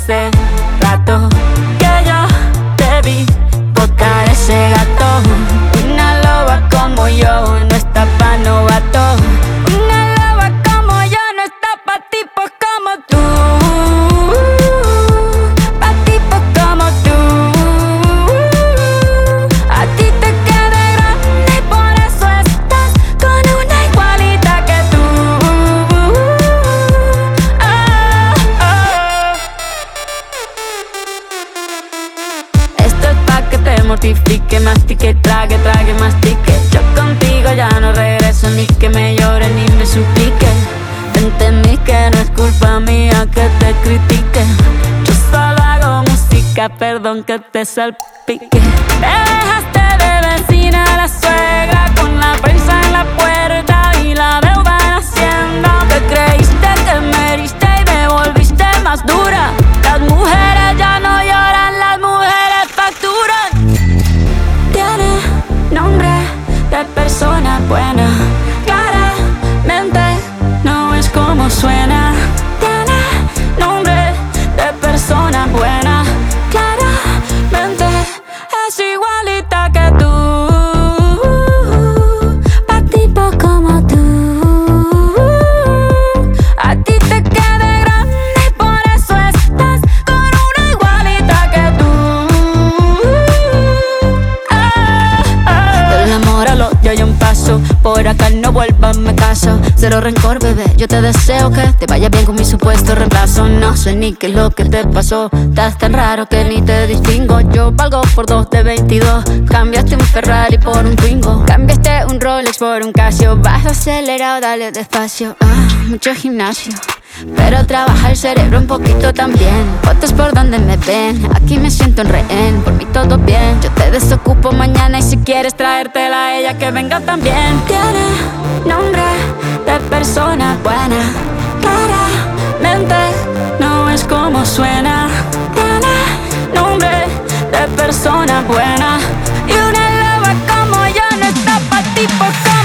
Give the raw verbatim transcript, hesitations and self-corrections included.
hace rato que yo te vi botar ese gato. Una loba como yo no está pa' novato. Una loba como yo no está pa' tipos como tú. Pa' tipos como tú. A ti te queda grande y por eso estás con una igualita que tú. Oh, oh. Esto es pa' que te mortifique, mastique, trague, trague, mastique. Yo contigo ya no regreso, ni que me llore ni me suplique. Entendí que no es culpa mía que te critique. Yo solo hago música, perdón que te salpique. Te dejaste de vecina a la suegra con la prensa en la puerta y la deuda en Hacienda. Te creíste que me heriste y me volviste más dura. Las mujeres ya no lloran, las mujeres facturan. Tiene nombre de persona buena, claramente no es como suena. Tiene nombre de persona buena, claramente es igualita que tú. Pa' tipos como tú. A ti te queda grande y por eso estás con una igualita que tú. Ah, ah. Del amor al odio hay un paso, por acá no vuelvas, me caso. Cero rencor, bebé, yo te deseo que te vaya bien con mi supuesto reemplazo. No sé ni qué es lo que te pasó, estás tan raro que ni te distingo. Yo valgo por dos de veintidós, cambiaste un Ferrari por un Twingo. Cambiaste un Rolex por un Casio, vas acelerado, dale despacio. Ah, mucho gimnasio, pero trabaja el cerebro un poquito también. Fotos por donde me ven, aquí me siento en rehén. Por mí todo bien, yo te desocupo mañana y si quieres traértela a ella que venga también. Tiene nombre de persona buena, claramente no es como suena. Tiene nombre de persona buena y una loba como yo no está pa' tipos como